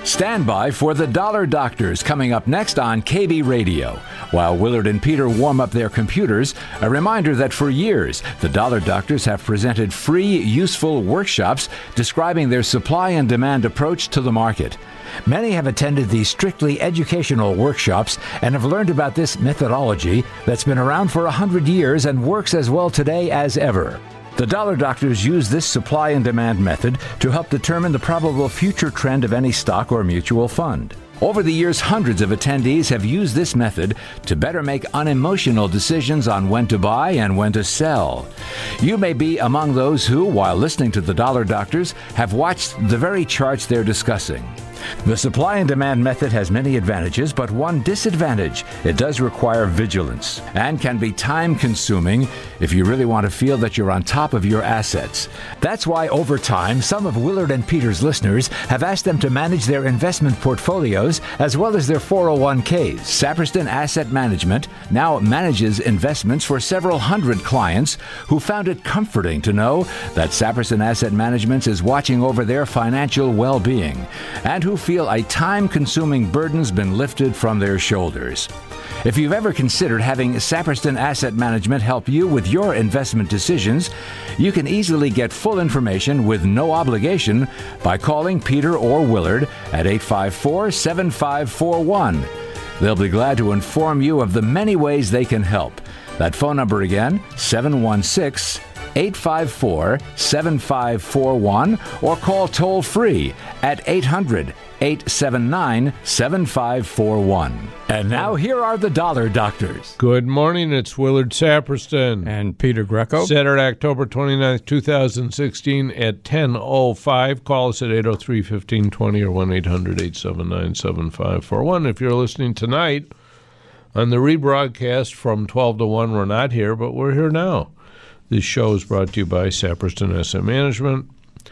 Stand by for the Dollar Doctors coming up next on KB Radio. While Willard and Peter warm up their computers, a reminder that for years, the Dollar Doctors have presented free, useful workshops describing their supply and demand approach to the market. Many have attended these strictly educational workshops and have learned about this methodology that's been around for 100 years and works as well today as ever. The Dollar Doctors use this supply and demand method to help determine the probable future trend of any stock or mutual fund. Over the years, hundreds of attendees have used this method to better make unemotional decisions on when to buy and when to sell. You may be among those who, while listening to the Dollar Doctors, have watched the very charts they're discussing. The supply and demand method has many advantages, but one disadvantage: it does require vigilance and can be time-consuming if you really want to feel that you're on top of your assets. That's why, over time, some of Willard and Peter's listeners have asked them to manage their investment portfolios as well as their 401ks. Saperston Asset Management now manages investments for several hundred clients who found it comforting to know that Saperston Asset Management is watching over their financial well-being, and who feel a time-consuming burden's been lifted from their shoulders. If you've ever considered having Saperston Asset Management help you with your investment decisions, you can easily get full information with no obligation by calling Peter or Willard at 854-7541. They'll be glad to inform you of the many ways they can help. That phone number again, 716-854-7541, or call toll-free at 800-879-7541. And now here are the Dollar Doctors. Good morning, it's Willard Saperston. And Peter Greco. Saturday, October 29th, 2016 at 10:05. Call us at 803-1520 or 1-800-879-7541. If you're listening tonight on the rebroadcast from 12 to 1, we're not here, but we're here now. This show is brought to you by Saperston Asset Management,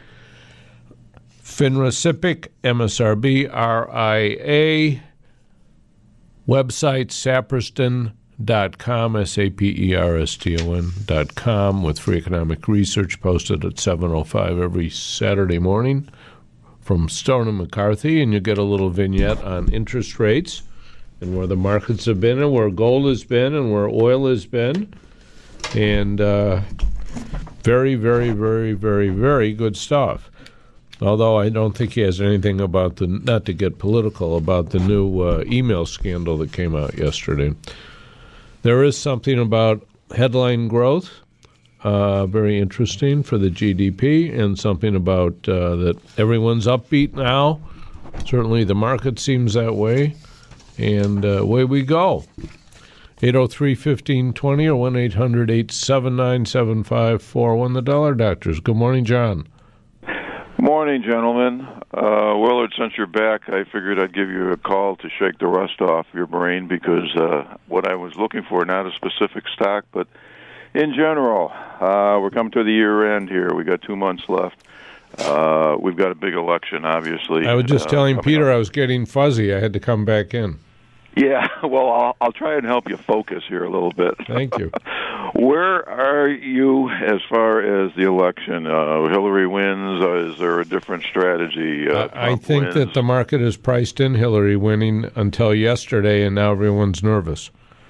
FINRA SIPC, MSRB, RIA, website saperston.com, SAPERSTON.com, with free economic research posted at 7:05 every Saturday morning from Stone and McCarthy, and you get a little vignette on interest rates and where the markets have been and where gold has been and where oil has been. And very, very, very, very, very good stuff. Although I don't think he has anything about not to get political, about the new email scandal that came out yesterday. There is something about headline growth, very interesting for the GDP, and something about that everyone's upbeat now. Certainly the market seems that way, and away we go. 803-1520 or 1-800-879-7541, the Dollar Doctors. Good morning, John. Morning, gentlemen. Willard, since you're back, I figured I'd give you a call to shake the rust off your brain, because what I was looking for, not a specific stock, but in general, we're coming to the year end here. We got 2 months left. We've got a big election, obviously. I was just telling Peter I was getting fuzzy. I had to come back in. Yeah, well, I'll try and help you focus here a little bit. Thank you. Where are you as far as the election? Hillary wins. Is there a different strategy? I think wins. that the market has priced in Hillary winning until yesterday, and now everyone's nervous.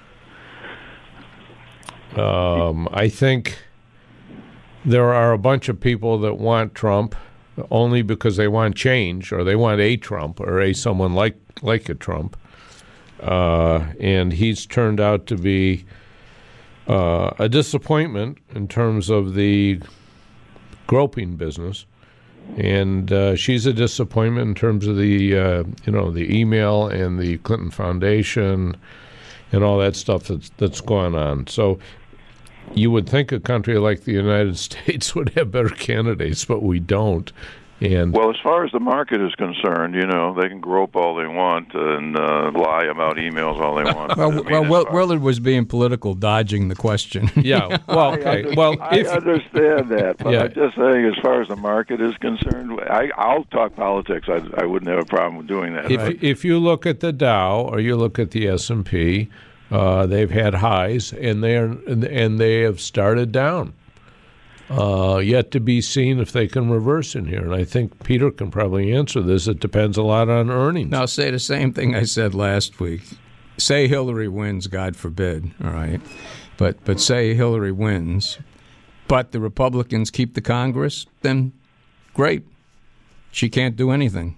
I think there are a bunch of people that want Trump only because they want change, or they want a Trump, or someone like a Trump. And he's turned out to be a disappointment in terms of the groping business, and she's a disappointment in terms of the the email and the Clinton Foundation and all that stuff that's going on. So you would think a country like the United States would have better candidates, but we don't. And well, as far as the market is concerned, they can grope all they want and lie about emails all they want. Willard was being political, dodging the question. Yeah, well, okay. I understand that, but I'm just saying, as far as the market is concerned, I'll talk politics. I wouldn't have a problem with doing that. If you look at the Dow or you look at the S&P, they've had highs, and they have started down. Yet to be seen if they can reverse in here. And I think Peter can probably answer this. It depends a lot on earnings. Now, I'll say the same thing I said last week. Say Hillary wins, God forbid, all right? But say Hillary wins, but the Republicans keep the Congress, then great. She can't do anything.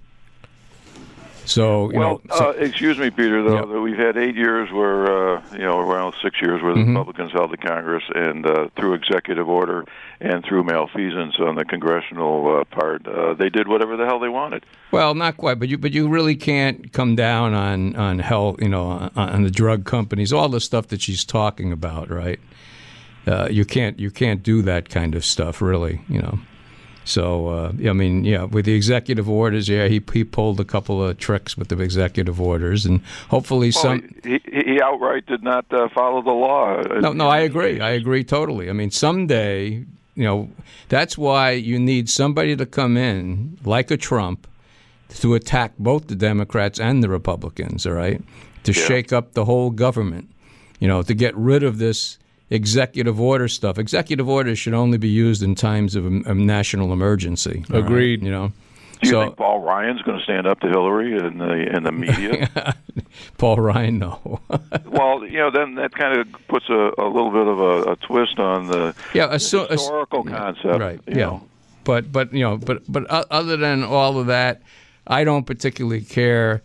So, excuse me, Peter, though, that we've had 8 years where, around 6 years where the Republicans held the Congress, and through executive order and through malfeasance on the congressional part, they did whatever the hell they wanted. Well, not quite, but you really can't come down on health, on the drug companies, all the stuff that she's talking about, right? You can't do that kind of stuff, really, So, with the executive orders, he pulled a couple of tricks with the executive orders, and hopefully He outright did not follow the law. No, I agree. I agree totally. I mean, someday, that's why you need somebody to come in, like a Trump, to attack both the Democrats and the Republicans, all right, to shake up the whole government, to get rid of this executive order stuff. Executive orders should only be used in times of a national emergency. Agreed. Right? Do you think Paul Ryan's going to stand up to Hillary in the media? Paul Ryan, no. Well, then that kind of puts a little bit of a twist on the historical concept. Right. But other than all of that, I don't particularly care.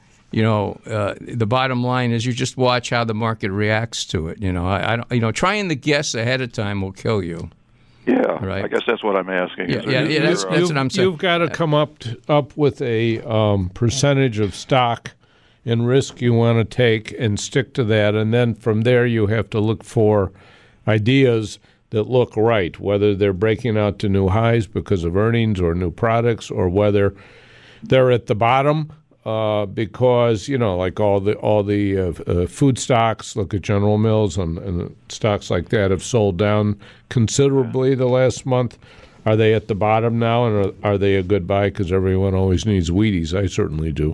The bottom line is you just watch how the market reacts to it. I don't. Trying to guess ahead of time will kill you. Yeah, right. I guess that's what I'm asking. That's what I'm saying. You've got to come up with a percentage of stock and risk you want to take and stick to that, and then from there you have to look for ideas that look right, whether they're breaking out to new highs because of earnings or new products, or whether they're at the bottom. Because like all the food stocks, look at General Mills and stocks like that have sold down considerably the last month. Are they at the bottom now, and are they a good buy? Because everyone always needs Wheaties. I certainly do.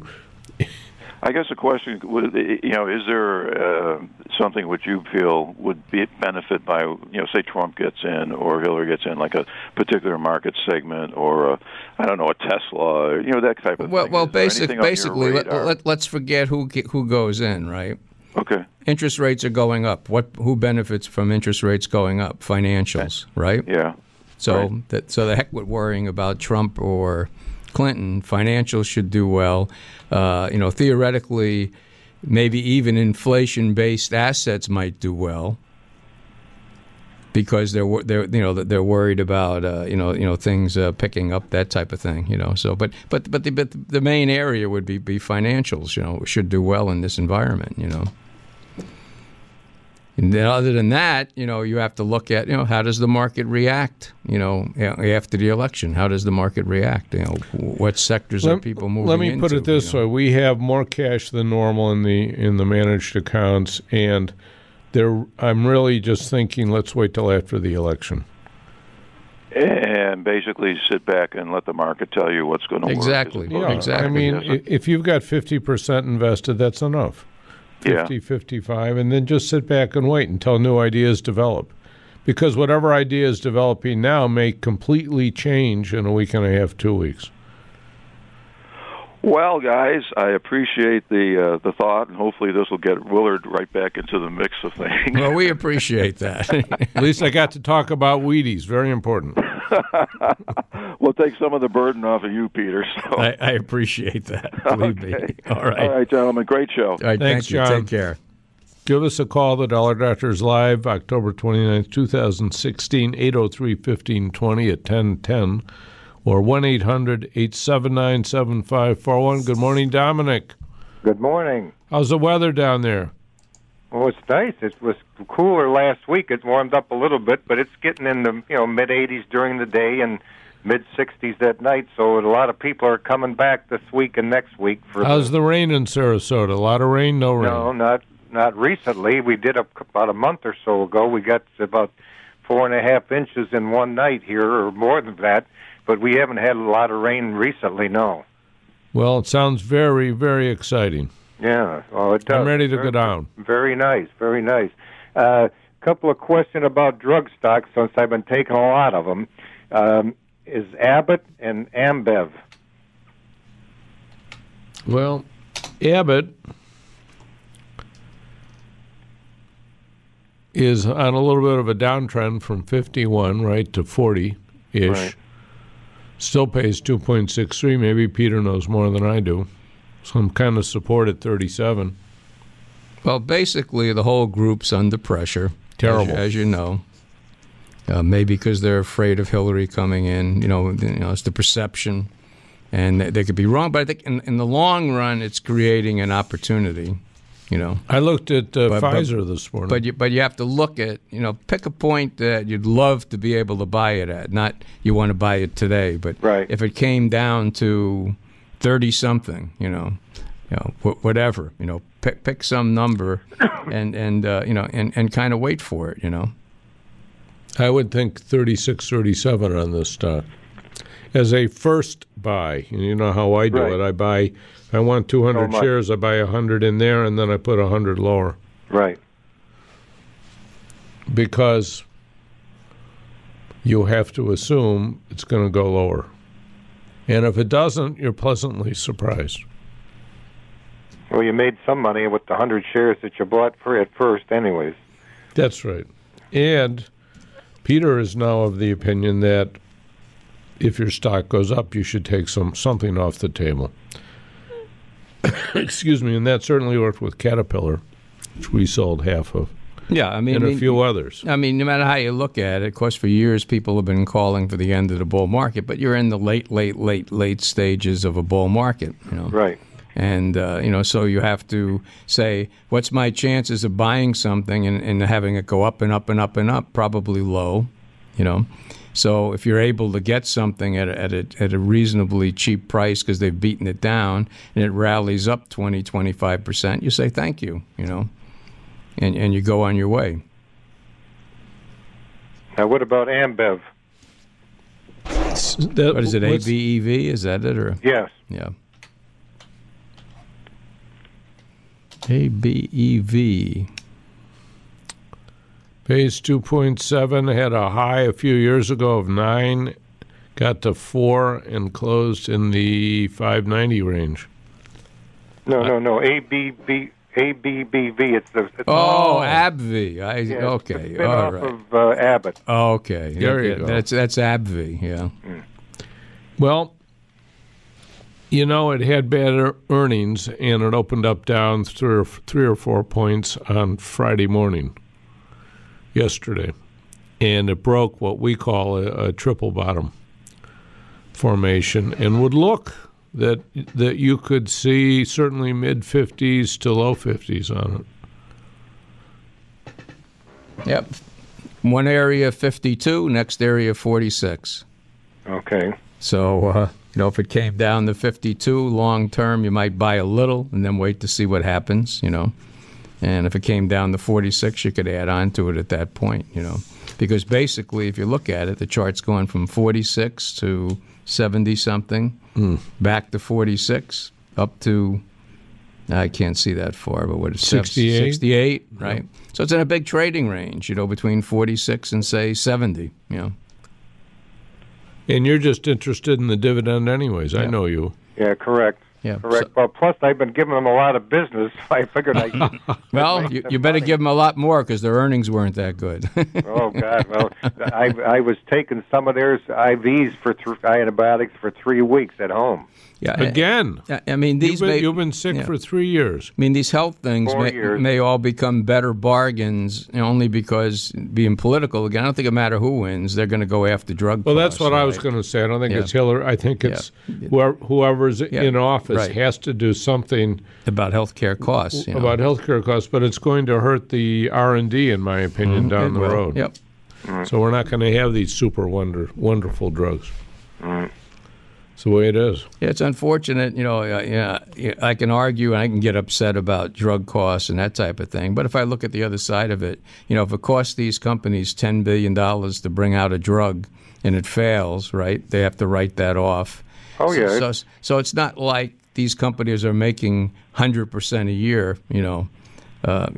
I guess the question, is there something which you feel would benefit by, say Trump gets in or Hillary gets in, like a particular market segment or, a Tesla, that type of thing? Well, basically, let's forget who goes in, right? Okay. Interest rates are going up. Who benefits from interest rates going up? Financials, right? Yeah. So the heck with worrying about Trump or Clinton. Financials should do well. Theoretically, maybe even inflation-based assets might do well because they're worried about things picking up, that type of thing. So but the main area would be financials. Should do well in this environment. And then other than that, you have to look at, how does the market react, after the election? How does the market react? What sectors are people moving into? Let me put it this way. We have more cash than normal in the managed accounts, and I'm really just thinking let's wait till after the election. And basically sit back and let the market tell you what's going to work. Exactly. I mean, if you've got 50% invested, that's enough. 50, 55, and then just sit back and wait until new ideas develop. Because whatever idea is developing now may completely change in a week and a half, 2 weeks. Well, guys, I appreciate the thought, and hopefully this will get Willard right back into the mix of things. Well, we appreciate that. At least I got to talk about Wheaties. Very important. We'll take some of the burden off of you, Peter. So. I appreciate that. Believe me. All right, gentlemen. Great show. All right, thanks, John. John. Take care. Give us a call. The Dollar Doctors Live, October 29th, 2016, 803-1520 at 1010, or 1-800-879-7541. Good morning, Dominic. Good morning. How's the weather down there? Well, it's nice. It was cooler last week. It warmed up a little bit, but it's getting in the mid-80s during the day and mid-60s at night. So a lot of people are coming back this week and next week. How's the rain in Sarasota? A lot of rain? No rain? No, not recently. We did about a month or so ago. We got about 4.5 inches in one night here, or more than that. But we haven't had a lot of rain recently. No. Well, it sounds very, very exciting. Yeah, well, it does. I'm ready to go down. Very nice, very nice. couple of questions about drug stocks since I've been taking a lot of them. Is Abbott and Ambev? Well, Abbott is on a little bit of a downtrend from 51 right to 40-ish. Right. Still pays 2.63. Maybe Peter knows more than I do. Some kind of support at 37. Well, basically, the whole group's under pressure. Terrible. As you know. Maybe because they're afraid of Hillary coming in. It's the perception. And they could be wrong. But I think in the long run, it's creating an opportunity. I looked at Pfizer this morning. But you have to look at, pick a point that you'd love to be able to buy it at. Not you want to buy it today, but right. If it came down to 30-something, whatever, pick some number and kind of wait for it, I would think 36, 37 on this stock. As a first buy, and you know how I do Right. it. I want 200 shares, I buy 100 in there, and then I put 100 lower. Right. Because you have to assume it's going to go lower. And if it doesn't, you're pleasantly surprised. Well, you made some money with the 100 shares that you bought at first anyways. That's right. And Peter is now of the opinion that if your stock goes up, you should take something off the table. Excuse me, and that certainly worked with Caterpillar, which we sold half of. Yeah, and a few others. No matter how you look at it, of course, for years people have been calling for the end of the bull market, but you're in the late stages of a bull market, Right. And, so you have to say, what's my chances of buying something and having it go up and up and up and up? Probably low, So if you're able to get something at a reasonably cheap price because they've beaten it down and it rallies up 20, 25%, you say thank you, and you go on your way. Now, what about Ambev? What is it, ABEV? Is that it? Or Yes. Yeah. ABEV. Pays 2.7, had a high a few years ago of 9, got to 4, and closed in the 590 range. No. ABBV. It's AbbVie. It's the Okay. spin-off All right. of Abbott. Okay. There you go. That's AbbVie. Yeah. Well, it had bad earnings, and it opened up down 3 or 4 points on Friday morning, yesterday, and it broke what we call a triple bottom formation, and would look that you could see certainly mid-50s to low 50s on it. Yep. One area 52, next area 46. Okay. So, if it came down to 52 long term, you might buy a little and then wait to see what happens, And if it came down to 46, you could add on to it at that point, Because basically, if you look at it, the chart's going from 46 to 70-something, back to 46, up to, I can't see that far, but what is 68? 68, right? So it's in a big trading range, between 46 and, say, 70, And you're just interested in the dividend anyways. Yeah. I know you. Yeah, correct. Yeah. Correct. Well, plus I've been giving them a lot of business. I figured Well, you better give them a lot more because their earnings weren't that good. Oh God! Well, I was taking some of their IVs for antibiotics for 3 weeks at home. Yeah. Again. I mean, you've been sick for 3 years. I mean, these health things 4 years. may all become better bargains only because being political. Again, I don't think it matters who wins; they're going to go after drug. Well, that's costs, what right? I was going to say. I don't think Yeah. it's Hillary. I think it's whoever's in office Right. has to do something about health care costs. about healthcare costs, but it's going to hurt the R&D, in my opinion, down the road. Yep. So we're not going to have these super wonderful drugs. It's the way it is. Yeah, it's unfortunate. I can argue and I can get upset about drug costs and that type of thing. But if I look at the other side of it, if it costs these companies $10 billion to bring out a drug and it fails, right, they have to write that off. Oh, yeah. So it's not like these companies are making 100% a year,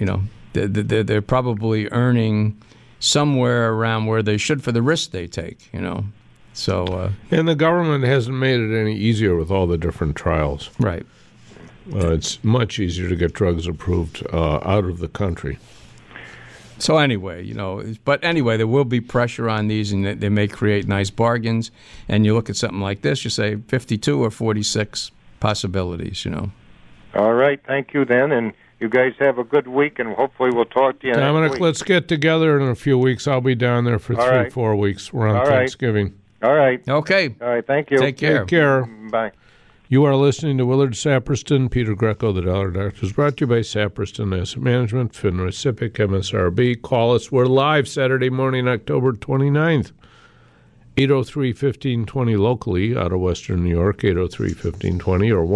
they're probably earning somewhere around where they should for the risk they take, So, and the government hasn't made it any easier with all the different trials. Right. It's much easier to get drugs approved out of the country. So anyway, there will be pressure on these, and they may create nice bargains. And you look at something like this, you say 52 or 46 possibilities, All right, thank you then, and you guys have a good week, and hopefully we'll talk to you Dominic, next week. let's get together in a few weeks. I'll be down there for 3-4 weeks. We're on Thanksgiving. All right. Okay. All right, thank you. Take care. Take care. Bye. You are listening to Willard Saperston, Peter Greco, the Dollar Doctors, brought to you by Saperston Asset Management, FINRA SIPC, MSRB. Call us. We're live Saturday morning, October 29th, 803-1520 locally out of Western New York, 803-1520, or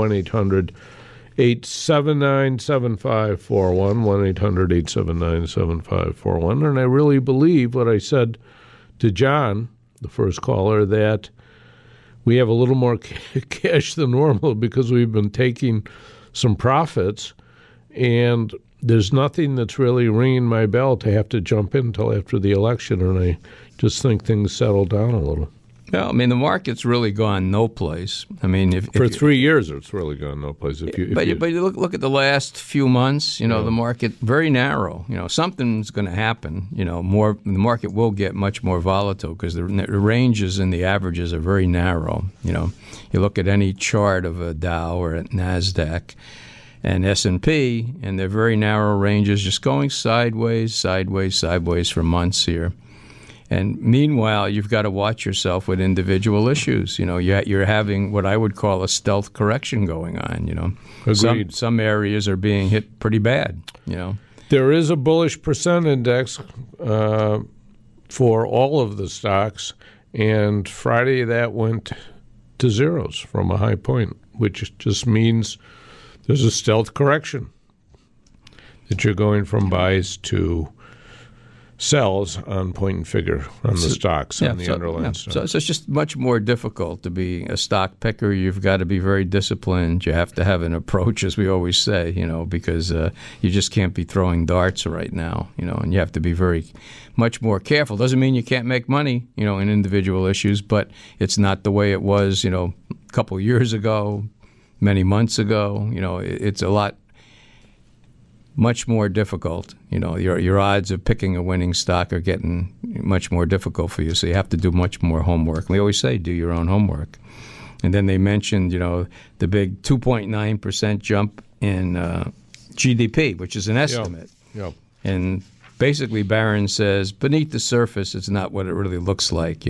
1-800-879-7541, 1-800-879-7541. And I really believe what I said to John, the first caller, that we have a little more cash than normal because we've been taking some profits, and there's nothing that's really ringing my bell to have to jump in until after the election, and I just think things settle down a little. Well, the market's really gone no place. For 3 years, it's really gone no place. But you look at the last few months. The market very narrow. Something's going to happen. The market will get much more volatile because the ranges and the averages are very narrow. You look at any chart of a Dow or a Nasdaq and S&P, and they're very narrow ranges, just going sideways for months here. And meanwhile, you've got to watch yourself with individual issues. You're having what I would call a stealth correction going on. Agreed. Some areas are being hit pretty bad. There is a bullish percent index for all of the stocks, and Friday that went to zeros from a high point, which just means there's a stealth correction, that you're going from buys to sells on point and figure on the stocks, on the underlying stocks. So it's just much more difficult to be a stock picker. You've got to be very disciplined. You have to have an approach, as we always say, because you just can't be throwing darts right now, and you have to be much more careful. Doesn't mean you can't make money, in individual issues, but it's not the way it was, a couple years ago, many months ago. It's a lot much more difficult. Your odds of picking a winning stock are getting much more difficult for you, so you have to do much more homework. We always say do your own homework. And then they mentioned, the big 2.9% jump in GDP, which is an estimate. Yep. And basically Barron says beneath the surface, it's not what it really looks like,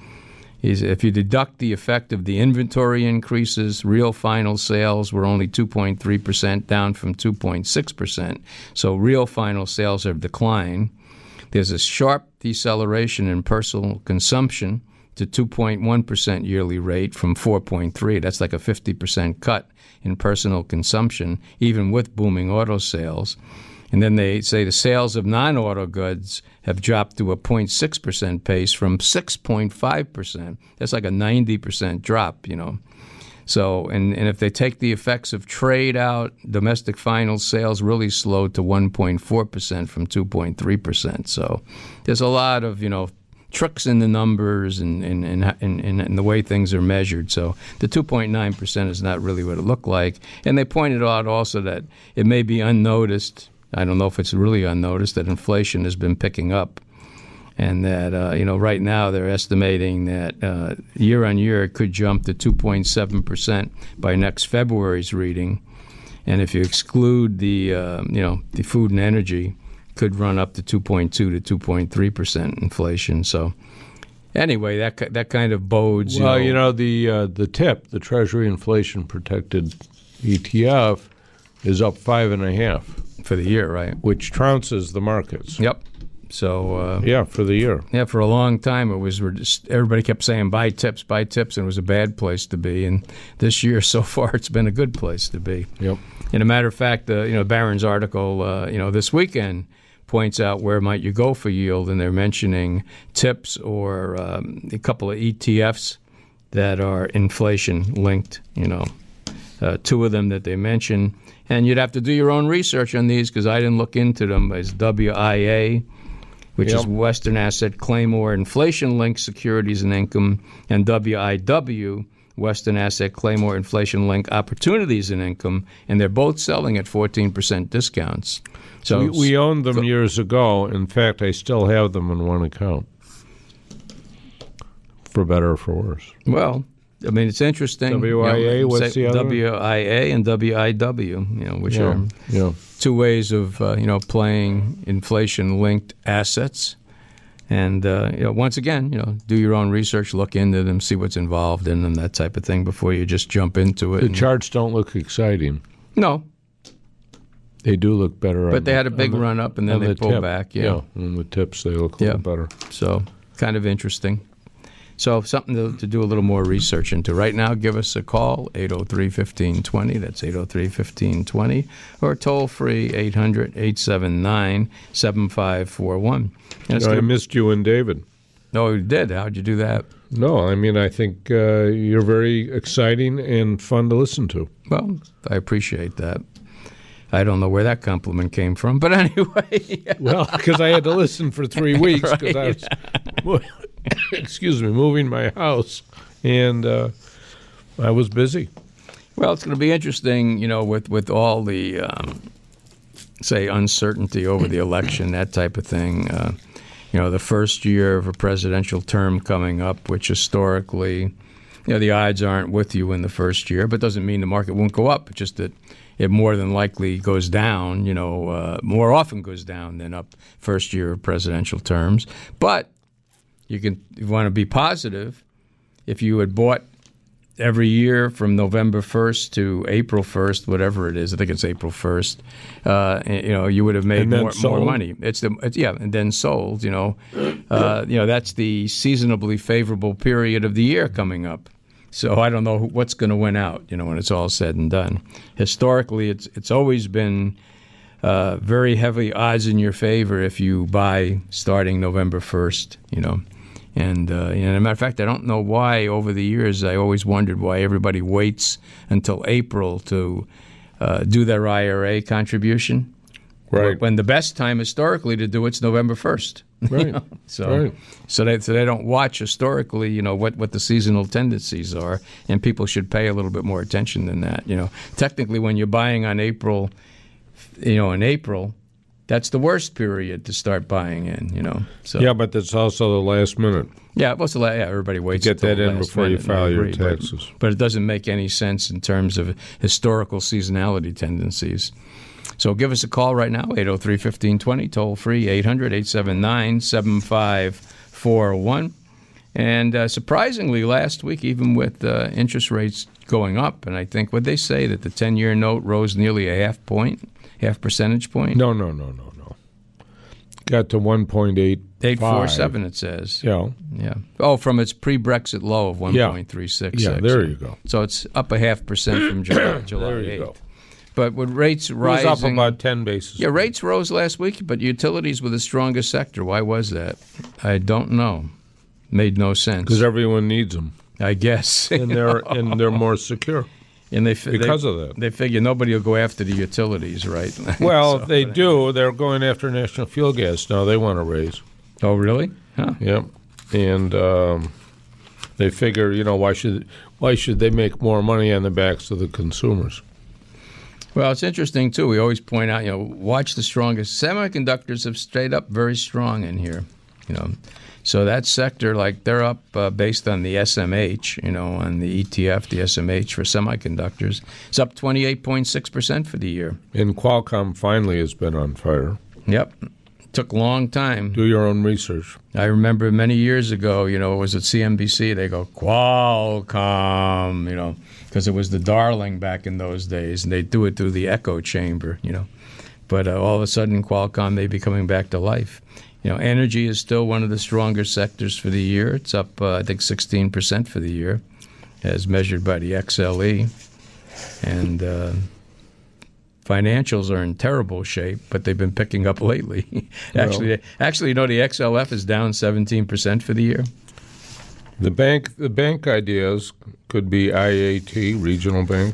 If you deduct the effect of the inventory increases, real final sales were only 2.3%, down from 2.6%. So real final sales have declined. There's a sharp deceleration in personal consumption to 2.1% yearly rate from 4.3%. That's like a 50% cut in personal consumption, even with booming auto sales. And then they say the sales of non-auto goods have dropped to a 0.6% pace from 6.5%. That's like a 90% drop, So, and if they take the effects of trade out, domestic final sales really slowed to 1.4% from 2.3%. So there's a lot of, tricks in the numbers and the way things are measured. So the 2.9% is not really what it looked like. And they pointed out also that it may be unnoticed. I don't know if it's really unnoticed that inflation has been picking up, and that right now they're estimating that year on year it could jump to 2.7% by next February's reading, and if you exclude the the food and energy, could run up to 2.2 to 2.3% inflation. So anyway, that kind of bodes. Well, the TIP, the Treasury Inflation Protected ETF, is up 5.5%. For the year, right? Which trounces the markets. Yep. So for the year. Yeah, for a long time everybody kept saying buy tips, and it was a bad place to be. And this year so far, it's been a good place to be. Yep. And a matter of fact, Barron's article, this weekend points out where might you go for yield, and they're mentioning tips or a couple of ETFs that are inflation linked. two of them that they mentioned. And you'd have to do your own research on these because I didn't look into them. As WIA, which is Western Asset Claymore Inflation-Linked Securities and Income, and WIW, Western Asset Claymore Inflation-Linked Opportunities and Income, and they're both selling at 14% discounts. So we owned them years ago. In fact, I still have them in one account, for better or for worse. Well, I mean, it's interesting. WIA, what's the other? WIA and WIW, which are two ways of playing inflation-linked assets. And once again, do your own research, look into them, see what's involved in them, that type of thing, before you just jump into it. The charts don't look exciting. No, they do look better. But they had a big run up and then they pulled back. Yeah, on the tips they look a little better. So kind of interesting. So something to do a little more research into. Right now, give us a call, 803-1520. That's 803-1520. Or toll-free, 800-879-7541. I missed you and David. No, you did. How'd you do that? No, I mean, I think you're very exciting and fun to listen to. Well, I appreciate that. I don't know where that compliment came from, but anyway. Well, because I had to listen for 3 weeks because I was... moving my house, and I was busy. Well, it's going to be interesting, with all the, say, uncertainty over the election, that type of thing. The first year of a presidential term coming up, which historically, the odds aren't with you in the first year, but doesn't mean the market won't go up. It's just that it more than likely goes down, more often goes down than up first year of presidential terms. But you want to be positive. If you had bought every year from November 1st to April 1st, whatever it is, I think it's April 1st, you would have made more money. And then sold. That's the seasonably favorable period of the year coming up. So I don't know what's going to win out, when it's all said and done. Historically, it's always been very heavy odds in your favor if you buy starting November 1st, And as a matter of fact, I don't know why over the years I always wondered why everybody waits until April to do their IRA contribution. Right. When the best time historically to do it's November 1st. Right. So they don't watch historically, what the seasonal tendencies are, and people should pay a little bit more attention than that. Technically, when you're buying on April, in April, that's the worst period to start buying in, So yeah, but that's also the last minute. Yeah, everybody waits. Get that in before you file your agree, taxes. But it doesn't make any sense in terms of historical seasonality tendencies. So give us a call right now, 803-1520, toll free, 800-879-7541. And surprisingly, last week, even with interest rates going up, and I think, would they say that the 10-year note rose nearly a half percentage point? No. Got to 1.85. 847, it says. Yeah. Oh, from its pre-Brexit low of 1.36. Yeah, there you go. So it's up 0.5% from July there you 8th. go. But with rates rising... It was up about 10 basis points. Yeah, rates rose last week, but utilities were the strongest sector. Why was that? I don't know. Made no sense. Because everyone needs them. I guess. And they're more secure. And because of that. They figure nobody will go after the utilities, right? Well, they do. They're going after National Fuel Gas now. They want to raise. Oh, really? Huh. Yep. And they figure, why should they make more money on the backs of the consumers? Well, it's interesting, too. We always point out, watch the strongest. Semiconductors have stayed up very strong in here, So that sector, they're up based on the SMH, on the ETF, the SMH for semiconductors. It's up 28.6% for the year. And Qualcomm finally has been on fire. Yep. Took a long time. Do your own research. I remember many years ago, it was at CNBC, they go, Qualcomm, because it was the darling back in those days, and they do it through the echo chamber, But all of a sudden, Qualcomm may be coming back to life. Energy is still one of the stronger sectors for the year. It's up, I think, 16% for the year, as measured by the XLE. And financials are in terrible shape, but they've been picking up lately. Actually, the XLF is down 17% for the year. The bank ideas could be IAT, regional banks.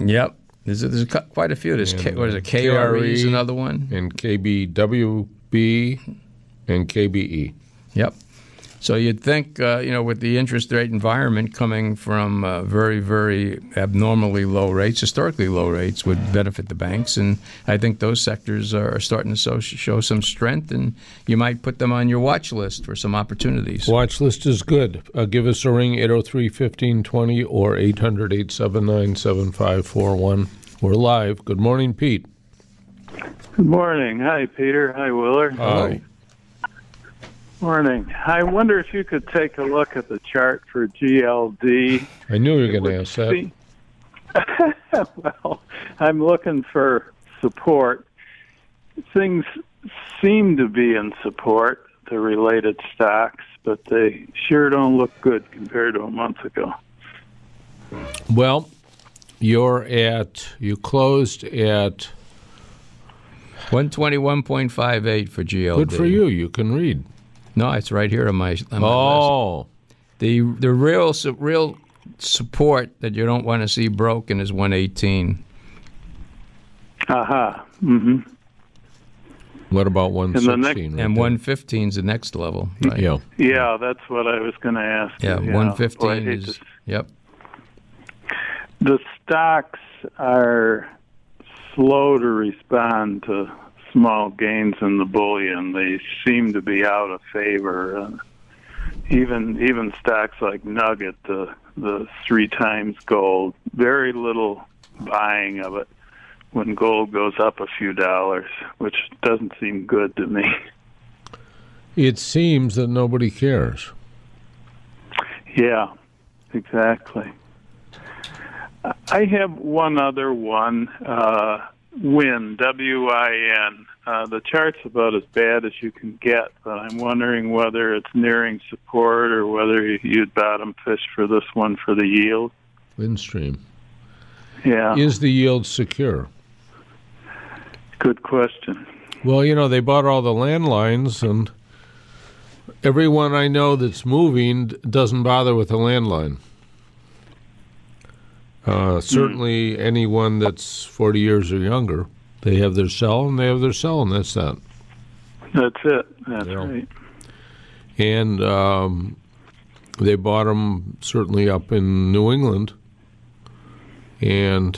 Yep. There's quite a few. There's what is it? KRE is another one. And KBWB and KBE. Yep. So you'd think, with the interest rate environment coming from very, very abnormally low rates, historically low rates, would benefit the banks. And I think those sectors are starting to show some strength, and you might put them on your watch list for some opportunities. Watch list is good. Give us a ring, 803-1520 or 800-879-7541. We're live. Good morning, Pete. Good morning. Hi, Peter. Hi, Willard. Hi. Morning. I wonder if you could take a look at the chart for GLD. I knew you were going to ask that. Well, I'm looking for support. Things seem to be in support, the related stocks, but they sure don't look good compared to a month ago. Well, you closed at 121.58 for GLD. Good for you. You can read. No, it's right here on my list. The real support that you don't want to see broken is 118. Aha. Mm-hmm. What about 116? And 115 is the next level. Right? Yeah. Yeah, that's what I was going to ask. Yeah, 115 is. Yep. The stocks are slow to respond to small gains in the bullion. They seem to be out of favor. Even stocks like Nugget, the 3 times gold, very little buying of it when gold goes up a few dollars, which doesn't seem good to me. It seems that nobody cares. Yeah, exactly. I have one other one. WIN, W-I-N. The chart's about as bad as you can get, but I'm wondering whether it's nearing support or whether you'd bottom fish for this one for the yield. Windstream. Yeah. Is the yield secure? Good question. Well, they bought all the landlines, and everyone I know that's moving doesn't bother with a landline. Certainly anyone that's 40 years or younger, they have their cell, and they have their cell, and that's that. That's it. That's right. And they bought them certainly up in New England. And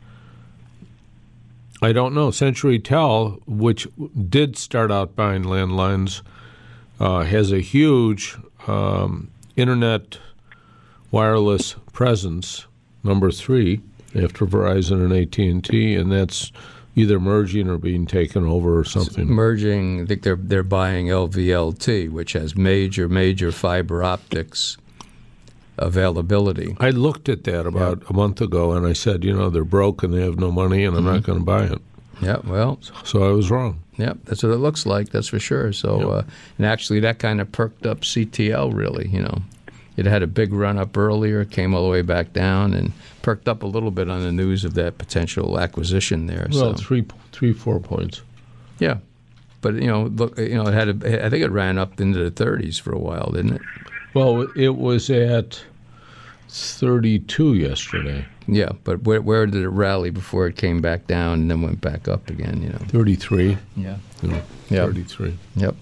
I don't know, Century Tel, which did start out buying landlines, has a huge internet wireless presence, number 3, after Verizon and AT&T, and that's either merging or being taken over or something. Merging, I think they're buying LVLT, which has major fiber optics availability. I looked at that about a month ago, and I said, they're broke and they have no money, and I'm not going to buy it. Yeah, well. So I was wrong. Yeah, that's what it looks like, that's for sure. So, and actually that kind of perked up CTL, really, It had a big run-up earlier, came all the way back down, and perked up a little bit on the news of that potential acquisition there. Well, 4 points. Yeah. But, look, it had I think it ran up into the 30s for a while, didn't it? Well, it was at 32 yesterday. Yeah, but where did it rally before it came back down and then went back up again, 33. Yeah. 33. Yep.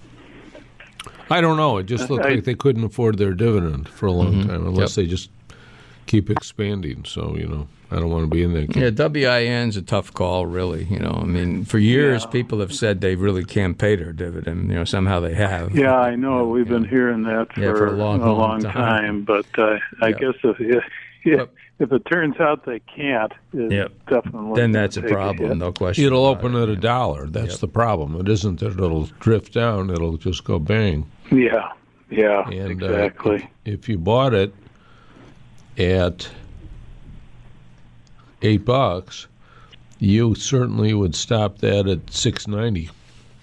I don't know. It just looked like they couldn't afford their dividend for a long time unless they just keep expanding. So, I don't want to be in that game. Yeah, WIN's a tough call, really. For years people have said they really can't pay their dividend. Somehow they have. Yeah, I know. We've been hearing that for a long time. But I guess if it turns out they can't, definitely then that's a problem, no question. It'll open at $1. That's the problem. It isn't that it'll drift down. It'll just go bang. Yeah, and, exactly. If you bought it at $8, you certainly would stop that at $6.90.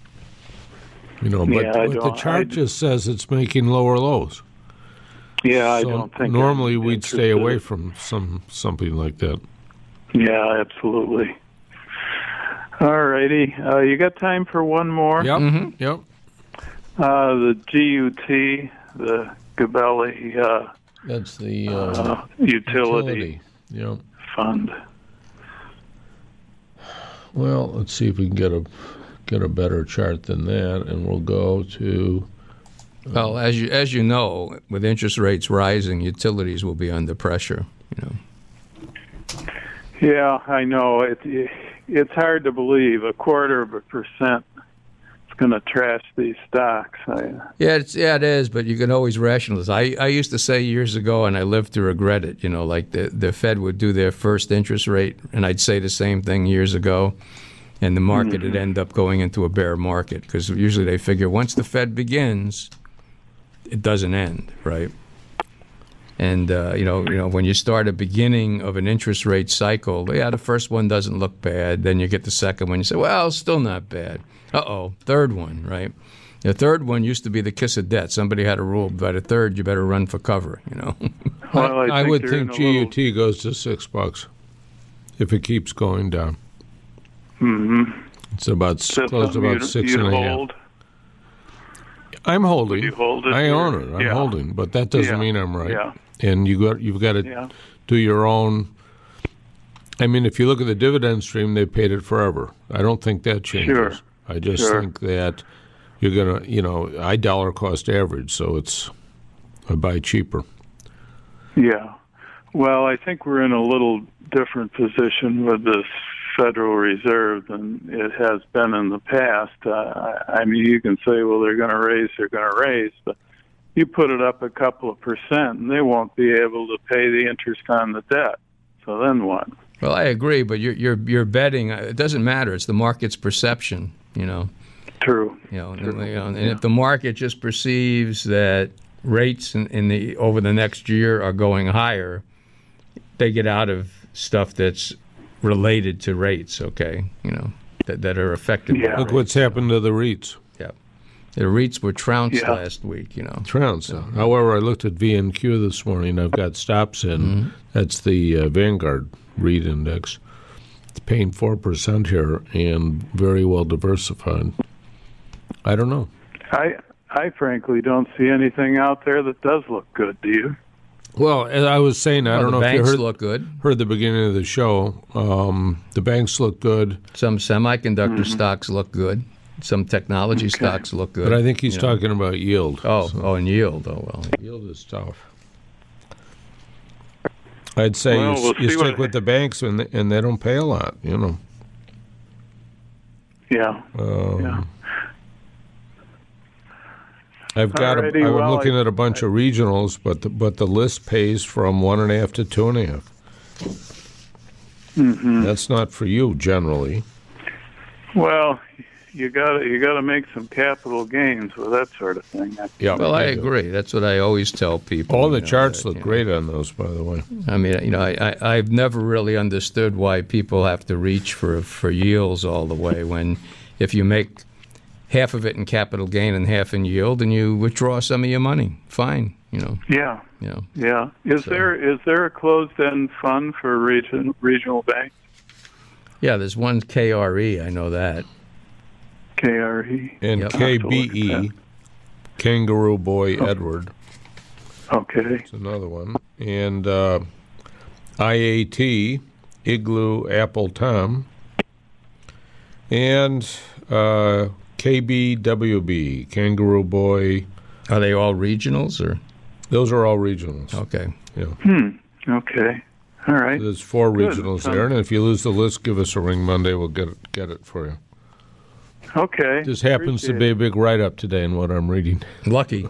But the chart just says it's making lower lows. Yeah, I don't think. Normally, we'd stay away from something like that. Yeah, absolutely. All righty. You got time for one more? Yep. Mm-hmm. Yep. The GUT, the Gabelli. That's the utility Yep. fund. Well, let's see if we can get a better chart than that, and we'll go to. Well, as you know, with interest rates rising, utilities will be under pressure. Yeah, I know. It's hard to believe 0.25% is going to trash these stocks. Yeah, it is, but you can always rationalize. I used to say years ago, and I live to regret it, like the Fed would do their first interest rate, and I'd say the same thing years ago, and the market would end up going into a bear market, because usually they figure once the Fed begins, it doesn't end, right? And, when you start a beginning of an interest rate cycle, the first one doesn't look bad. Then you get the second one. You say, well, still not bad. Third one, right? The third one used to be the kiss of death. Somebody had a rule, by the third, you better run for cover, Well, I would think GUT goes to $6 if it keeps going down. Mm-hmm. It's close to about 6.5. I'm holding. You hold it? I own it. I'm holding, but that doesn't mean I'm right. Yeah. And you've got to do your own. I mean, if you look at the dividend stream, they paid it forever. I don't think that changes. Sure. I just think that you're gonna, I dollar cost average, so I buy cheaper. Yeah. Well, I think we're in a little different position with this Federal Reserve than it has been in the past. I mean, you can say, well, they're going to raise, but you put it up a couple of percent, and they won't be able to pay the interest on the debt. So then what? Well, I agree, but you're betting. It doesn't matter. It's the market's perception, True. And if the market just perceives that rates over the next year are going higher, they get out of stuff that's related to rates, okay, that are affected by Look rates. what's happened to the REITs. Yeah. The REITs were trounced last week, Trounced. However, I looked at VNQ this morning. I've got stops in. Mm-hmm. That's the Vanguard REIT index. It's paying 4% here and very well diversified. I don't know. I frankly don't see anything out there that does look good, do you? Well, as I was saying, I don't know if you heard the beginning of the show. The banks look good. Some semiconductor stocks look good. Some technology stocks look good. But I think he's talking about yield. And yield. Oh, well. Yield is tough. I'd say you stick with the banks, and they don't pay a lot, Yeah. I'm looking at a bunch of regionals, but the list pays from 1.5 to 2.5. Mm-hmm. That's not for you generally. Well, you got to make some capital gains with that sort of thing. Yeah. Well, I agree. That's what I always tell people. All the charts look great on those, by the way. I mean, I've never really understood why people have to reach for yields all the way when if you make half of it in capital gain and half in yield, and you withdraw some of your money. Fine, Yeah. Yeah. Is there a closed-end fund for regional banks? Yeah, there's one KRE. I know that. KRE and KBE, Kangaroo Boy Edward. Okay. It's another one, and IAT, Igloo Apple Tom, and KBWB, Kangaroo Boy. Are they all regionals, or? Those are all regionals. Okay. Yeah. Okay. All right. So there's 4 regionals there, and if you lose the list, give us a ring Monday. We'll get it for you. Okay. This happens to be a big write-up today in what I'm reading. Lucky.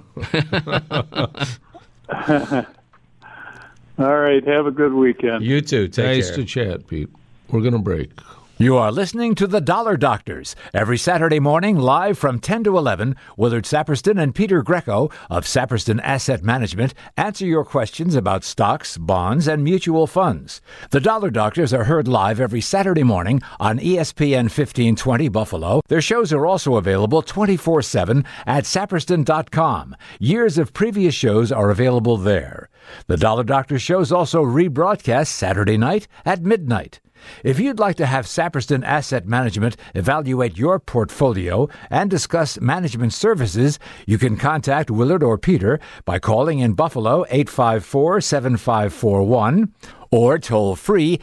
All right. Have a good weekend. You too. Take care. Nice to chat, Pete. We're going to break. You are listening to The Dollar Doctors. Every Saturday morning, live from 10 to 11, Willard Saperston and Peter Greco of Saperston Asset Management answer your questions about stocks, bonds, and mutual funds. The Dollar Doctors are heard live every Saturday morning on ESPN 1520 Buffalo. Their shows are also available 24/7 at saperston.com. Years of previous shows are available there. The Dollar Doctor shows also rebroadcast Saturday night at midnight. If you'd like to have Saperston Asset Management evaluate your portfolio and discuss management services, you can contact Willard or Peter by calling in Buffalo 854-7541 or toll free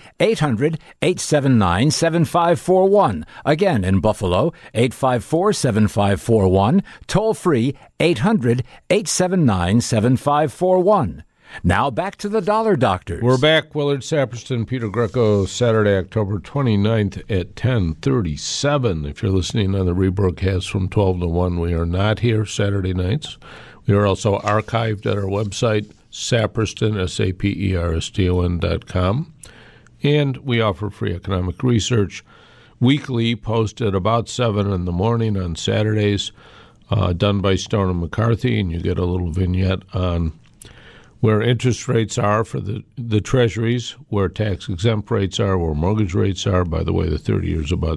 800-879-7541. Again, in Buffalo, 854-7541, toll free 800-879-7541. Now back to the Dollar Doctors. We're back. Willard Saperston, Peter Greco, Saturday, October 29th at 10:37. If you're listening on the rebroadcast from 12 to 1, we are not here Saturday nights. We are also archived at our website, Saperston, SAPERSTON.com. And we offer free economic research weekly, posted about 7 in the morning on Saturdays, done by Stone and McCarthy, and you get a little vignette on where interest rates are for the treasuries, where tax-exempt rates are, where mortgage rates are. By the way, the 30 years about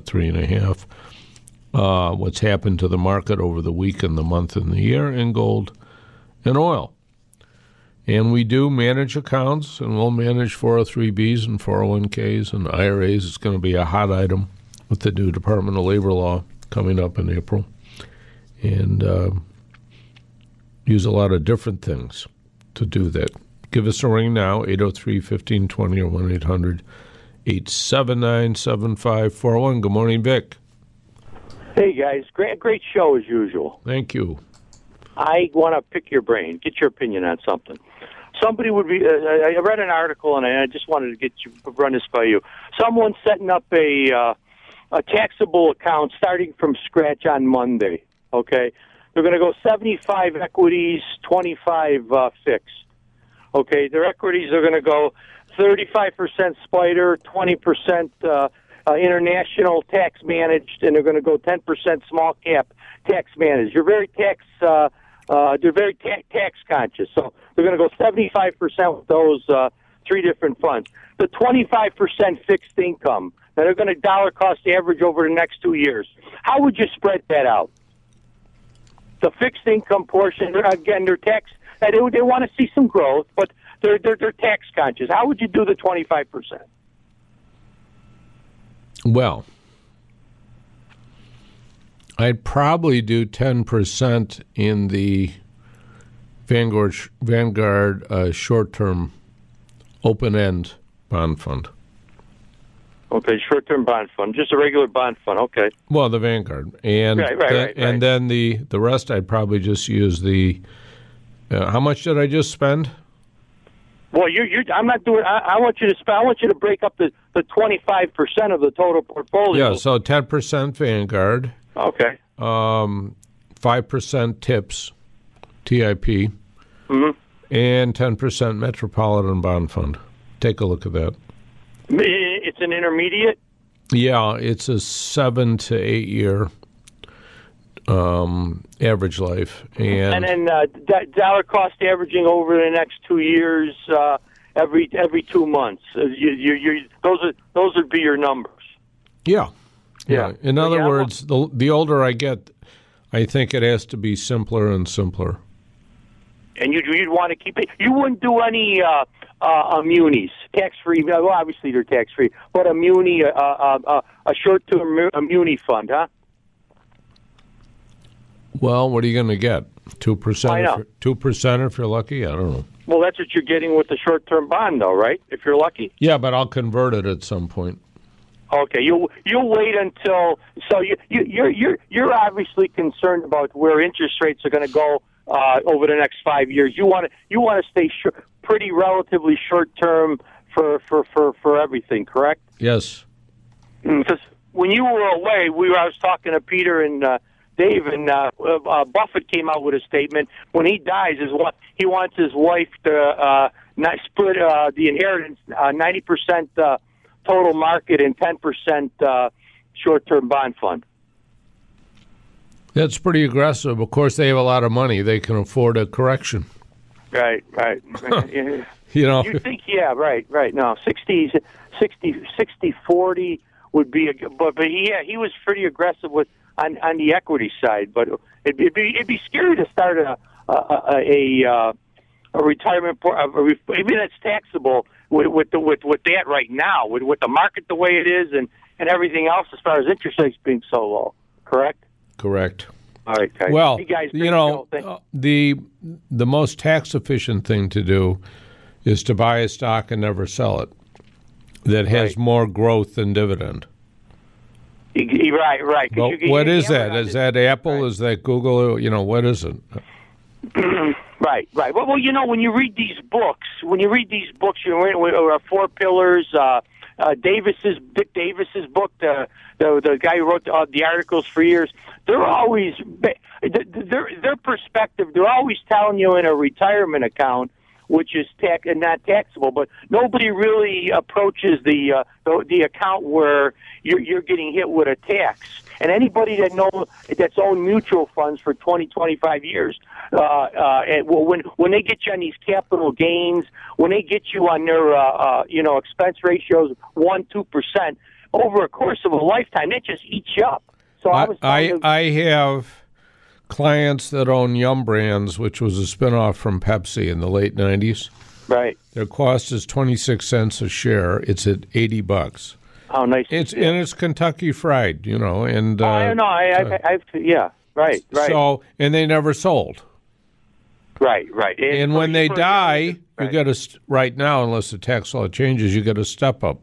3.5. What's happened to the market over the week and the month and the year in gold and oil. And we do manage accounts, and we'll manage 403Bs and 401Ks and IRAs. It's going to be a hot item with the new Department of Labor law coming up in April. And use a lot of different things to do that. Give us a ring now, 803-1520 or 1-800-879-7541. Good morning, Vic. Hey, guys. Great show as usual. Thank you. I want to pick your brain, get your opinion on something. Somebody would be, I read an article, and I just wanted to run this by you. Someone's setting up a taxable account starting from scratch on Monday, okay? They're going to go 75 equities, 25 fixed. Okay, their equities are going to go 35% Spider, 20% international tax managed, and they're going to go 10% small cap tax managed. They're very tax conscious, so they're going to go 75% with those three different funds. The 25% fixed income that are going to dollar cost average over the next 2 years. How would you spread that out? The fixed income portion, again, they're tax. They want to see some growth, but they're tax conscious. How would you do the 25%? Well, I'd probably do 10% in the Vanguard short-term open-end bond fund. Okay, short-term bond fund, just a regular bond fund. Okay. Well, the Vanguard, and right. And then the rest, I'd probably just use the. How much did I just spend? Well, I'm not doing. I want you to spend. I want you to break up the 25% of the total portfolio. Yeah, so 10% Vanguard. Okay. 5% TIPS, TIP, and 10% Metropolitan Bond Fund. Take a look at that. It's an intermediate? Yeah, it's a 7 to 8 year average life. And then dollar cost averaging over the next 2 years, every 2 months. Those would be your numbers. Yeah. In other words, the older I get, I think it has to be simpler and simpler. And you'd want to keep it. You wouldn't do any munis, tax-free. Well, obviously they're tax-free, but a muni, a short-term muni fund, huh? Well, what are you going to get? 2%? I know. 2% if you're lucky? I don't know. Well, that's what you're getting with the short-term bond, though, right? If you're lucky. Yeah, but I'll convert it at some point. Okay, you'll wait until. So you're obviously concerned about where interest rates are going to go over the next 5 years. You want to stay pretty relatively short term for everything, correct? Yes. Because when you were away, I was talking to Peter and Dave, and Buffett came out with a statement. When he dies, he wants his wife to not split the inheritance 90% total market and 10% short-term bond fund. That's pretty aggressive. Of course, they have a lot of money. They can afford a correction. Right. You think, yeah, right. No, 60-40 would be but he was pretty aggressive on the equity side. But it'd be scary to start a retirement, even that's taxable with that right now, with the market the way it is and everything else as far as interest rates being so low. Correct. All right, guys. Well, hey guys, the most tax efficient thing to do is to buy a stock and never sell it. that has more growth than dividend. Right. Well, what is that? Is that Apple? Right. Is that Google? What is it? Right. Well, when you read these books, or Four Pillars, Dick Davis's book, the guy who wrote the articles for years, they're always their perspective. They're always telling you in a retirement account, which is not taxable, but nobody really approaches the account where you're getting hit with a tax. And anybody that's owned mutual funds for 20, 25 years, when they get you on these capital gains, when they get you on their expense ratios 1-2% over a course of a lifetime, that just eats you up. So I have clients that own Yum Brands, which was a spinoff from Pepsi in the late 90s. Right. Their cost is 26 cents a share. It's at $80. Oh, nice. It's Kentucky Fried, and I know. Right. So, and they never sold. Right. And when they die, you get right now, unless the tax law changes, you get a step up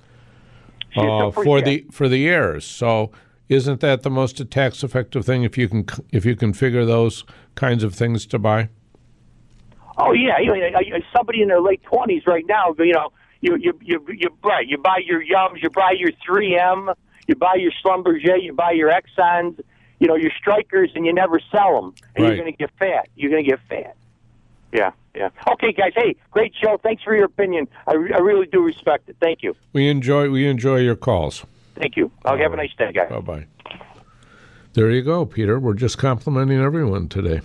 for the heirs. So, isn't that the most tax effective thing if you can figure those kinds of things to buy? Oh yeah, somebody in their late 20s right now, You buy your Yums, you buy your 3M, you buy your Schlumberger, you buy your Exxons, your Strikers, and you never sell them. And You're going to get fat. Yeah. Okay, guys. Hey, great show. Thanks for your opinion. I really do respect it. Thank you. We enjoy your calls. Thank you. Have a nice day, guys. Bye-bye. There you go, Peter. We're just complimenting everyone today.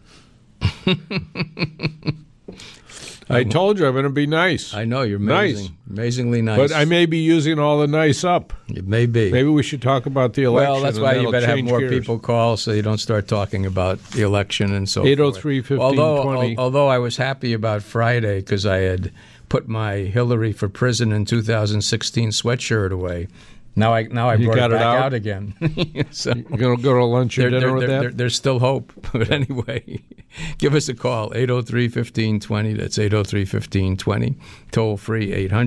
I told you I'm going to be nice. I know, you're amazing. Nice. Amazingly nice. But I may be using all the nice up. It may be. Maybe we should talk about the election. Well, that's why you better have more gears. people call so you don't start talking about the election and so 803-1520. Although I was happy about Friday because I had put my Hillary for Prison in 2016 sweatshirt away. Now I brought it back out again. So, you're going to go to lunch or dinner with that? There's still hope. But anyway, give us a call, 803-1520. That's 803-1520. Toll free,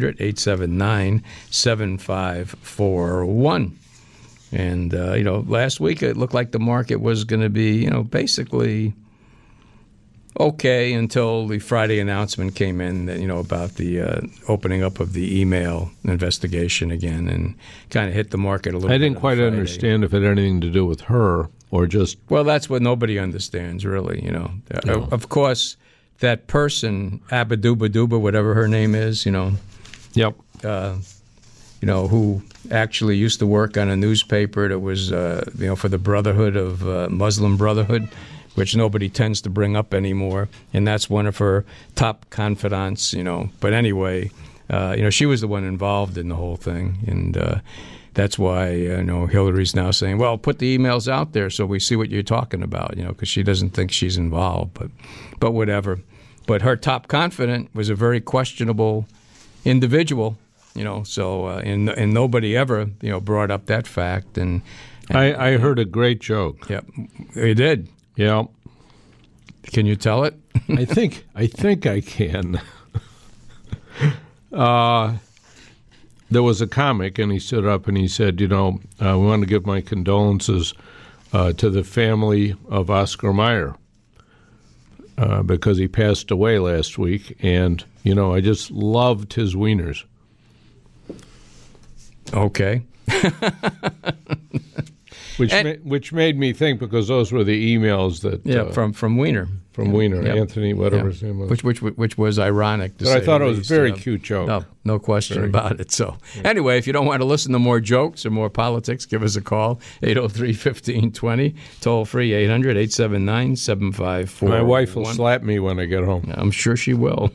800-879-7541. And, last week it looked like the market was going to be, basically okay until the Friday announcement came in, about the opening up of the email investigation again, and kind of hit the market a little bit. I didn't quite understand if it had anything to do with her or just... Well, that's what nobody understands, really, No. Of course, that person, Abaduba, whatever her name is, Yep. Who actually used to work on a newspaper that was, for the Brotherhood of Muslim Brotherhood, which nobody tends to bring up anymore, and that's one of her top confidants, But anyway, she was the one involved in the whole thing, and that's why, Hillary's now saying, well, put the emails out there so we see what you're talking about, because she doesn't think she's involved, but whatever. But her top confidant was a very questionable individual, so and nobody ever, brought up that fact. And I heard a great joke. Yep, he did. Yeah. Can you tell it? I think I can. There was a comic, and he stood up and he said, we want to give my condolences to the family of Oscar Mayer because he passed away last week, and, I just loved his wieners. Okay. Which made me think, because those were the emails that from Wiener, Anthony, whatever his name was, which was ironic. But I thought it was a very cute joke. No question about it. So anyway, if you don't want to listen to more jokes or more politics, give us a call, 803-1520, toll free 800-879-7541. My wife will slap me when I get home. I'm sure she will.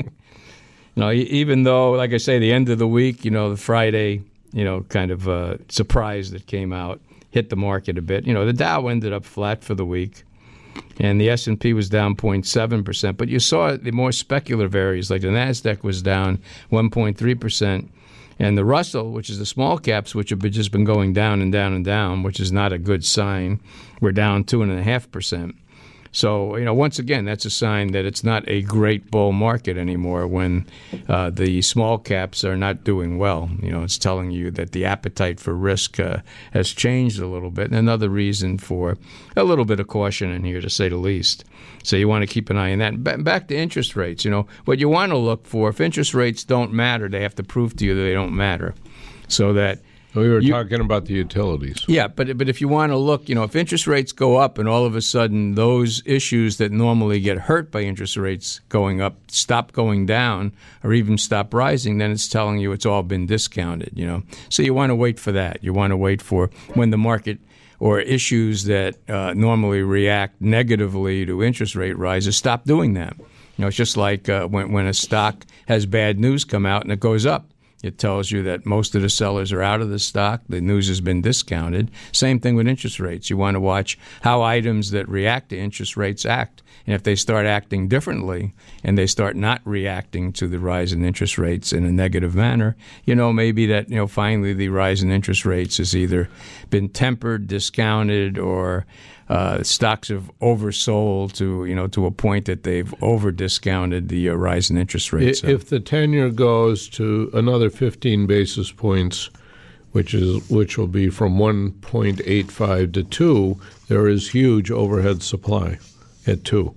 Even though, like I say, the end of the week, the Friday, kind of surprise that came out hit the market a bit. The Dow ended up flat for the week, and the S&P was down 0.7%. But you saw the more speculative areas, like the NASDAQ was down 1.3%, and the Russell, which is the small caps, which have just been going down and down and down, which is not a good sign, we're down 2.5%. So, once again, that's a sign that it's not a great bull market anymore when the small caps are not doing well. It's telling you that the appetite for risk has changed a little bit. And another reason for a little bit of caution in here, to say the least. So you want to keep an eye on that. Back to interest rates, what you want to look for, if interest rates don't matter, they have to prove to you that they don't matter. So that we were talking about the utilities. Yeah, but if you want to look, if interest rates go up and all of a sudden those issues that normally get hurt by interest rates going up stop going down or even stop rising, then it's telling you it's all been discounted, So you want to wait for that. You want to wait for when the market or issues that normally react negatively to interest rate rises stop doing that. It's just like when a stock has bad news come out and it goes up. It tells you that most of the sellers are out of the stock. The news has been discounted. Same thing with interest rates. You want to watch how items that react to interest rates act. And if they start acting differently and they start not reacting to the rise in interest rates in a negative manner, maybe that, finally the rise in interest rates has either been tempered, discounted, or stocks have oversold to a point that they've over-discounted the rise in interest rates. If the 10-year goes to another 15 basis points, which will be from 1.85 to 2, there is huge overhead supply at 2.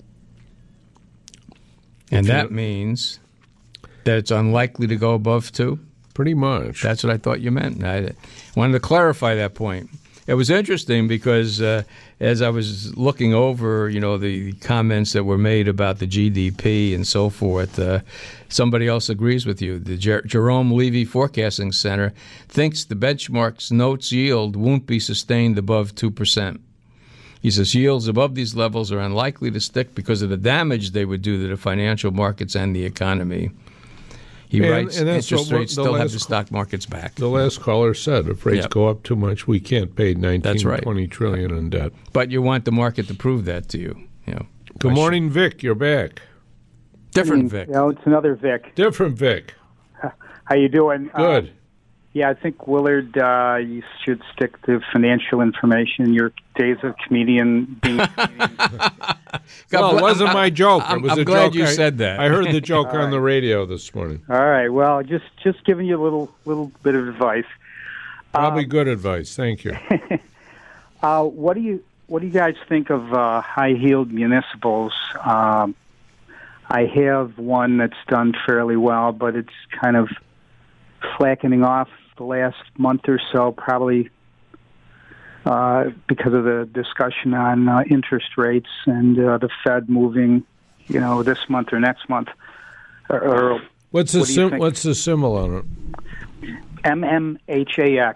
And that means that it's unlikely to go above 2? Pretty much. That's what I thought you meant. I wanted to clarify that point. It was interesting because as I was looking over, the comments that were made about the GDP and so forth, somebody else agrees with you. The Jerome Levy Forecasting Center thinks the benchmark's notes yield won't be sustained above 2%. He says yields above these levels are unlikely to stick because of the damage they would do to the financial markets and the economy. He writes, and interest rates still have the stock markets back. The last caller said, if rates go up too much, we can't pay 20 trillion in debt. But you want the market to prove that to you. Good morning, Vic. You're back. Different Vic. It's another Vic. Different Vic. How you doing? Good. I think, Willard, you should stick to financial information. Your days of comedian being Well, it wasn't my joke. I'm a glad joke. you said that. I heard the joke on the radio this morning. All right. Well, just giving you a little bit of advice. Probably good advice. Thank you. What do you guys think of high-yield municipals? I have one that's done fairly well, but it's kind of slackening off the last month or so, probably because of the discussion on interest rates and the Fed moving, this month or next month. What's the symbol on it? MMHAX.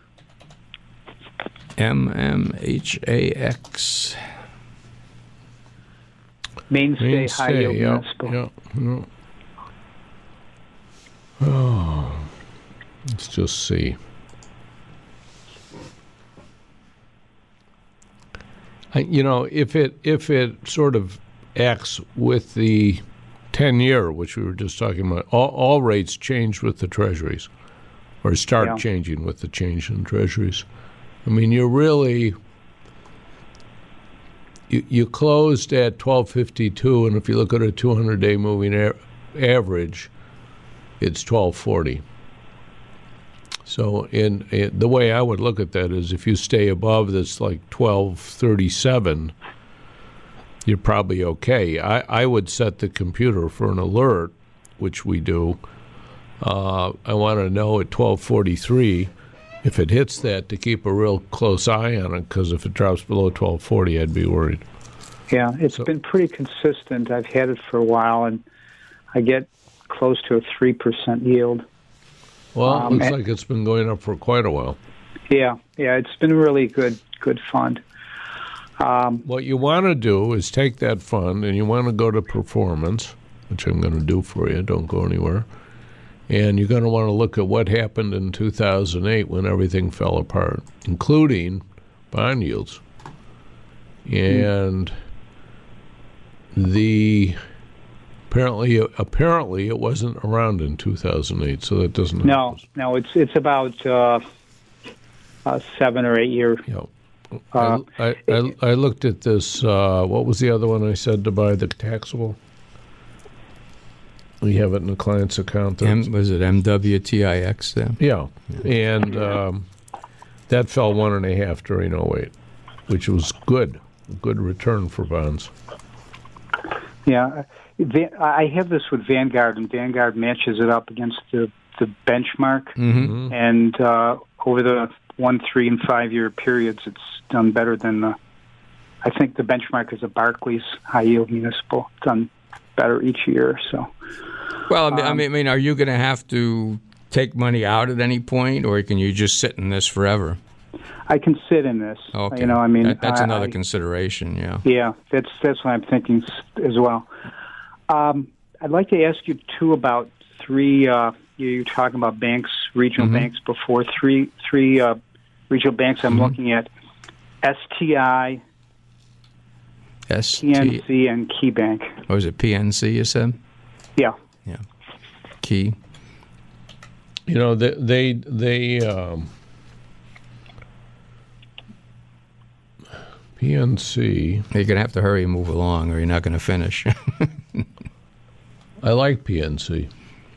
MMHAX. Mainstay High Yield Municipal. Yeah. Oh, let's just see. If it sort of acts with the 10-year, which we were just talking about, all rates change with the treasuries, or start changing with the change in treasuries. I mean, you're really you closed at 1252, and if you look at a 200-day moving average, it's 1240. So in the way I would look at that is if you stay above this like 1237, you're probably okay. I would set the computer for an alert, which we do. I want to know at 1243 if it hits that, to keep a real close eye on it, because if it drops below 1240, I'd be worried. Yeah, it's been pretty consistent. I've had it for a while, and I get close to a 3% yield. Well, it looks like it's been going up for quite a while. Yeah, it's been a really good fund. What you want to do is take that fund, and you want to go to performance, which I'm going to do for you. Don't go anywhere. And you're going to want to look at what happened in 2008 when everything fell apart, including bond yields. And apparently it wasn't around in 2008, so that doesn't help us. No, it's about 7 or 8 years. Yeah. I looked at this. What was the other one I said to buy? The taxable. We have it in the client's account. Was it MWTIX then? Yeah. And that fell 1.5 during 2008, which was good. A good return for bonds. Yeah. I have this with Vanguard, and Vanguard matches it up against the benchmark. Mm-hmm. And over the 1, 3, and 5 year periods, it's done better than I think the benchmark is a Barclays high yield municipal. It's done better each year. So, well, I mean, are you going to have to take money out at any point, or can you just sit in this forever? I can sit in this. Okay. You know, I mean, that's another consideration. Yeah. Yeah, that's what I'm thinking as well. I'd like to ask you too about three. You were talking about banks, regional banks before. Three regional banks I'm looking at: STI, PNC, and KeyBank. Oh, is it PNC? You said? Yeah. Yeah. Key. You know, they PNC. You're going to have to hurry and move along, or you're not going to finish. I like PNC.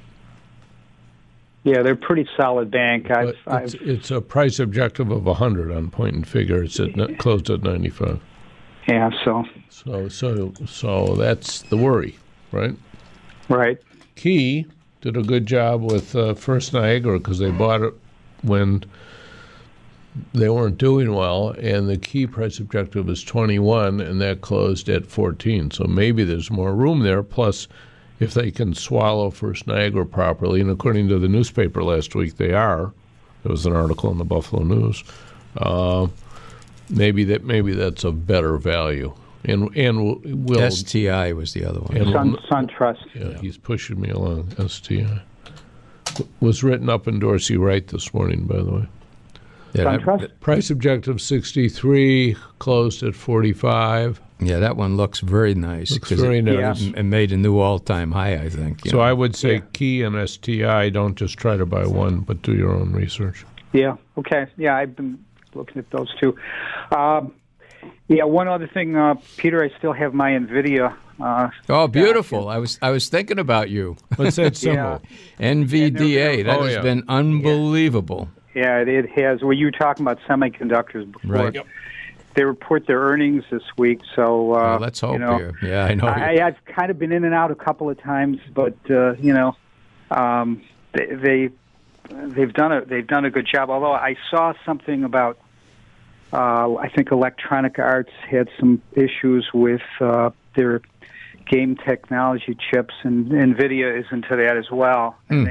Yeah, they're a pretty solid bank. It's a price objective of 100 on point and figure. It's closed at 95. Yeah, so that's the worry, right? Right. Key did a good job with First Niagara because they bought it when they weren't doing well, and the Key price objective is 21, and that closed at 14. So maybe there's more room there. Plus, if they can swallow First Niagara properly, and according to the newspaper last week, they are. There was an article in the Buffalo News. Maybe that's a better value. And we'll STI was the other one. SunTrust. Yeah, he's pushing me along. STI was written up in Dorsey Wright this morning, by the way. SunTrust? Price objective 63, closed at 45. Yeah, that one looks very nice. Looks very nice. It made a new all-time high, I think. So I would say Key and STI, don't just try to buy one, but do your own research. Yeah, okay. Yeah, I've been looking at those too. One other thing, Peter, I still have my NVIDIA. Oh, beautiful! I was thinking about you. What's that symbol? NVDA. That has been unbelievable. Yeah, it has. Well, you were talking about semiconductors before. Right. Yep. They report their earnings this week, so let's hope here. Yeah, I know. I've kind of been in and out a couple of times, but they've done a good job. Although I saw something about. I think Electronic Arts had some issues with their game technology chips, and NVIDIA is into that as well. And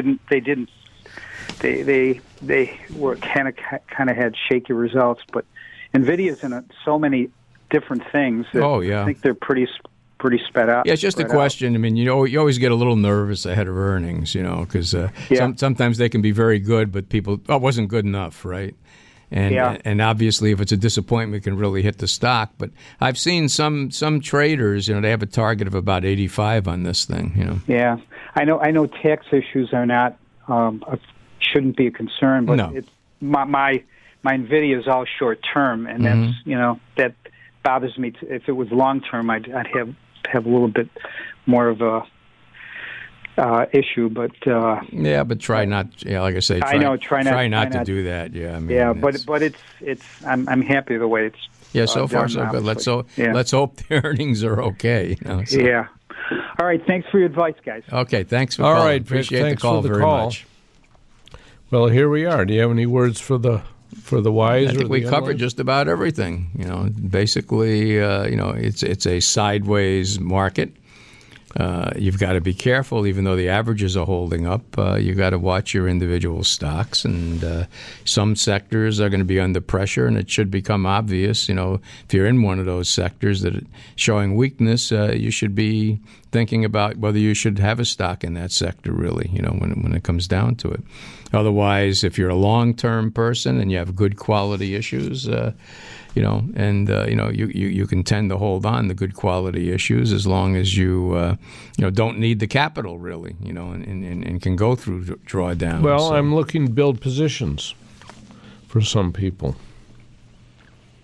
they were kind of had shaky results, but NVIDIA's in so many different things that I think they're pretty sped up. Yeah, it's just a question. I mean, you always get a little nervous ahead of earnings, because sometimes they can be very good, but people, it wasn't good enough, right? And obviously, if it's a disappointment, it can really hit the stock. But I've seen some traders, they have a target of about 85 on this thing. Yeah, I know tax issues are not shouldn't be a concern, but it's my NVIDIA is all short term, and that's that bothers me. If it was long term, I'd have a little bit more of a issue, but but try not. Yeah, like I say, try not to do that. Yeah, I mean, but it's I'm happy the way it's. Yeah, so far so good. Let's hope the earnings are okay. Yeah. All right. Thanks for your advice, guys. Okay. Thanks for calling. All right. Appreciate thanks the call for the very call. much. Well, here we are. Do you have any words for the wise? I think we covered just about everything. Basically, it's a sideways market. You've got to be careful, even though the averages are holding up. You've got to watch your individual stocks, and some sectors are going to be under pressure, and it should become obvious. If you're in one of those sectors that are showing weakness, you should be thinking about whether you should have a stock in that sector, really, when it comes down to it. Otherwise, if you're a long-term person and you have good quality issues, you can tend to hold on to good quality issues as long as you don't need the capital, really, and can go through drawdowns. Well, I'm looking to build positions for some people.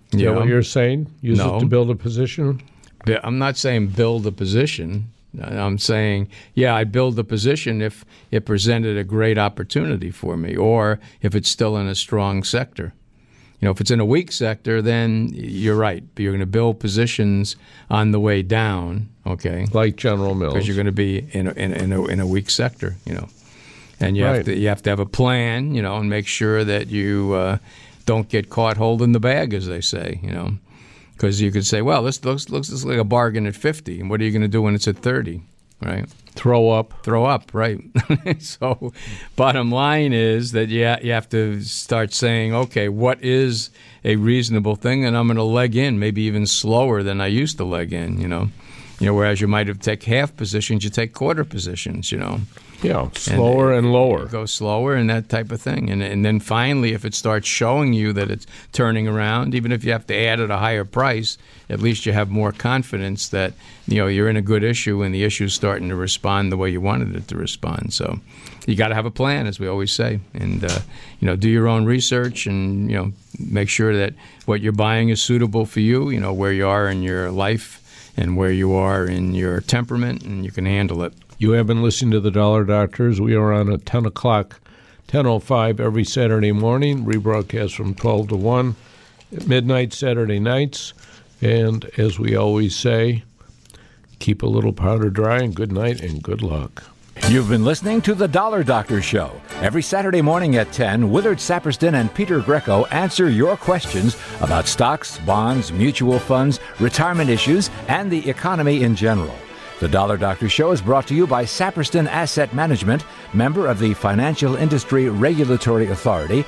Is that what you're saying? Use No. it to build a position? I'm not saying build a position. I'm saying, yeah, I'd build a position if it presented a great opportunity for me, or if it's still in a strong sector. If it's in a weak sector, then you're right. You're going to build positions on the way down, okay? Like General Mills. Because you're going to be in a weak sector, And you have to have a plan, and make sure that you don't get caught holding the bag, as they say, Because you could say, well, this looks like a bargain at 50, and what are you going to do when it's at 30, right? Throw up, right? So, bottom line is that you have to start saying, okay, what is a reasonable thing, and I'm going to leg in, maybe even slower than I used to leg in, whereas you might have taken half positions, you take quarter positions, Yeah, slower and lower. Go slower and that type of thing. And then finally, if it starts showing you that it's turning around, even if you have to add at a higher price, at least you have more confidence that you're in a good issue and the issue's starting to respond the way you wanted it to respond. So you got to have a plan, as we always say, and do your own research and make sure that what you're buying is suitable for you. Where you are in your life and where you are in your temperament, and you can handle it. You have been listening to the Dollar Doctors. We are on at 10 o'clock, 10:05 every Saturday morning, rebroadcast from 12 to 1 at midnight Saturday nights. And as we always say, keep a little powder dry, and good night and good luck. You've been listening to The Dollar Doctor Show. Every Saturday morning at 10, Willard Saperston and Peter Greco answer your questions about stocks, bonds, mutual funds, retirement issues, and the economy in general. The Dollar Doctor Show is brought to you by Saperston Asset Management, member of the Financial Industry Regulatory Authority,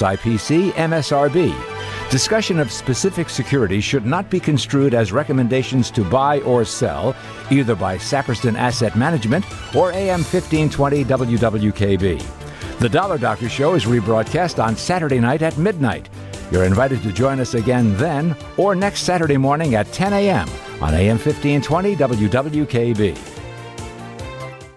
SIPC MSRB. Discussion of specific securities should not be construed as recommendations to buy or sell, either by Saperston Asset Management or AM 1520 WWKB. The Dollar Doctor Show is rebroadcast on Saturday night at midnight. You're invited to join us again then or next Saturday morning at 10 a.m. on AM 1520 WWKB.